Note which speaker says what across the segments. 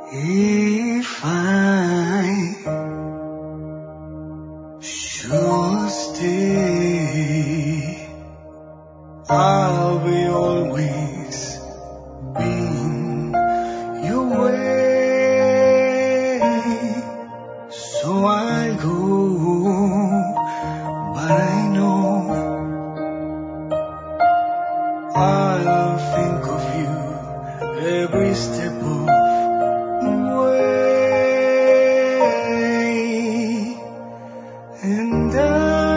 Speaker 1: If I should stay, I'll be always being your way. So I go, but I know I'll think of you every step of the way. And I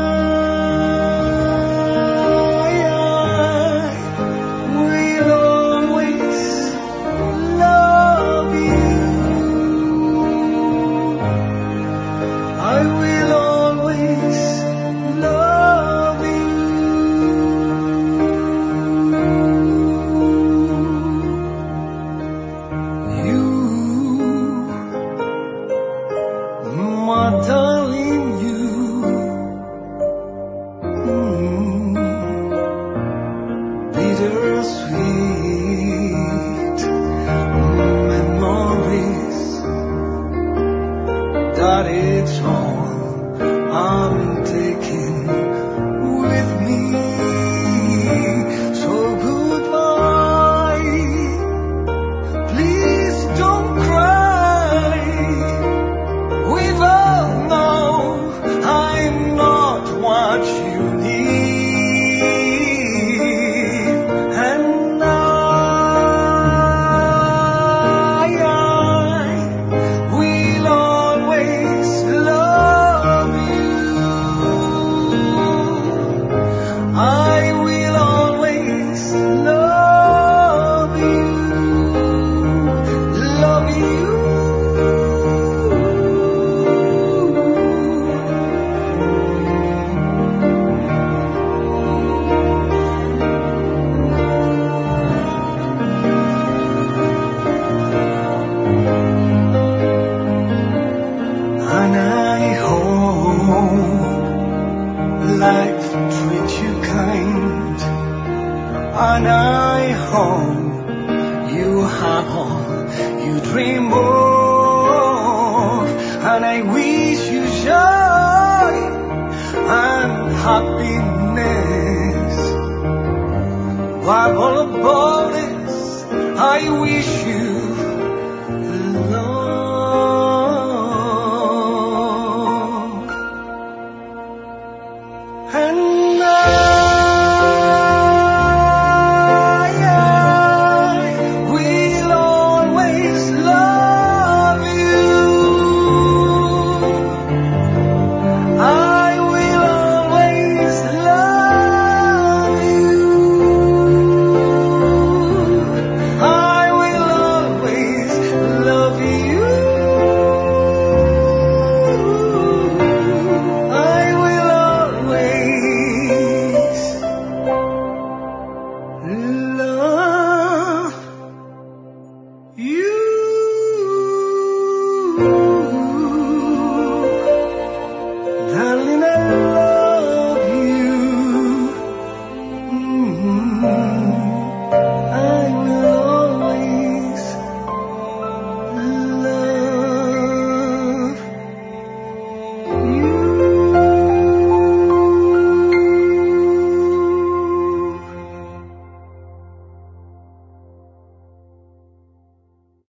Speaker 1: will always love you. I will always love you. You, my darling, you. Bittersweet memories that it's all I'm taking with me. So goodbye, please don't cry. We've all known I'm not what you need. I will always love you, love you. And I hope life treats you kind, and I hope you have all you dream of, and I wish you joy and happiness. But all about this, I wish you love. And I will always love you. I will always love you. I will always love you. I will always